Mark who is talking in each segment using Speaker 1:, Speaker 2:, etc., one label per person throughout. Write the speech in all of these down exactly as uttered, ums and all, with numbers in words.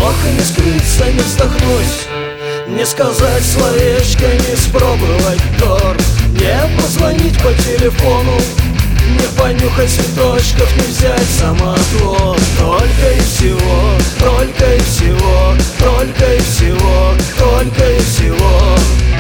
Speaker 1: Ох, и не скрыться, не вздохнуть, не сказать словечко, не спробовать торт, не позвонить по телефону, не понюхать цветочков, не взять самоотвод. Только и всего, только и всего, только и всего, только и всего.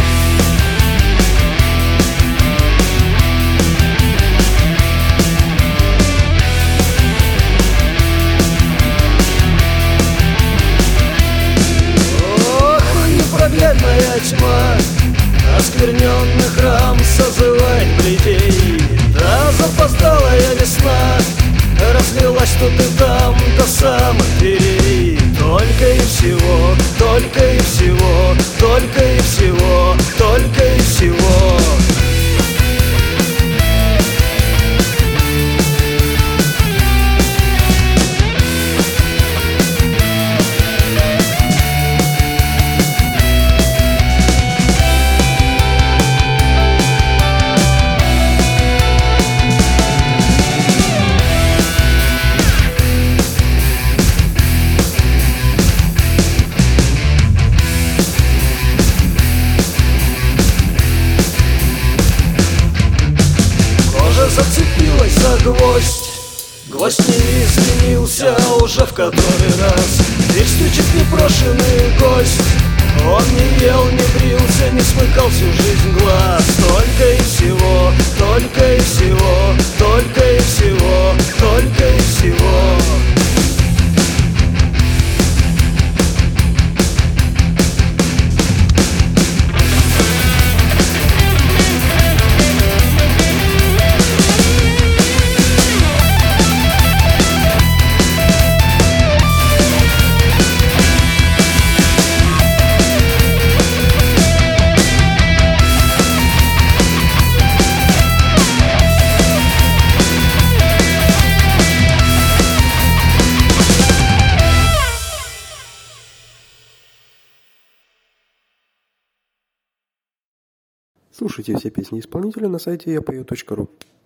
Speaker 1: Непроглядная тьма оскверненных рам созывает бледей. Да запоздалая весна разлилась тут и там до самых дверей. Только и всего, только и всего, только и всего, только и всего. Зацепилась за гвоздь, гвоздь не изменился уже в который раз. Дверь стучит непрошенный гость, он не ел, не брился, не смыкал всю жизнь глаз. Только и всего, только и всего, только и всего, только и всего.
Speaker 2: Слушайте все песни исполнителя на сайте я пою точка ру.